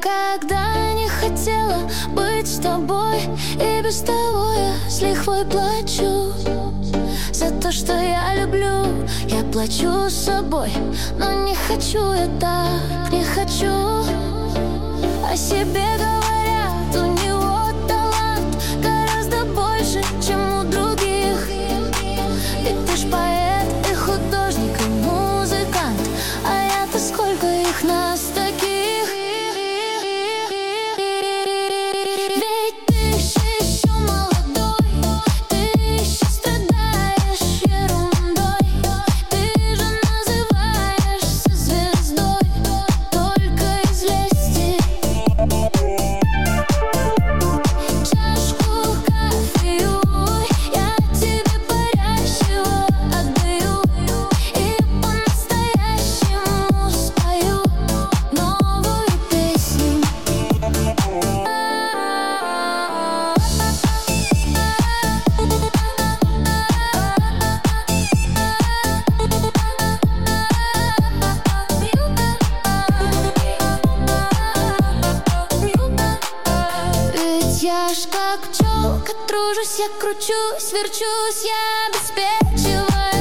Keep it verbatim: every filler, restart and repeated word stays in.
никогда не хотела быть с тобой, и без того я с лихвой плачу. За то, что я люблю, я плачу собой. Но не хочу я так, не хочу. О себе говорят, у него талант гораздо больше, чем у других. Ведь ты ж поэт и художник, и музыкант, а я-то сколько их нас таких. Ведь ты еще молодой, ты еще страдаешь ерундой. Ты же называешься звездой только из лести. Чашку кофею я тебе парящего отдаю, и по-настоящему спою новую песню. Ведь я ж как пчелка, тружусь, я кручусь, верчусь, я обеспечиваю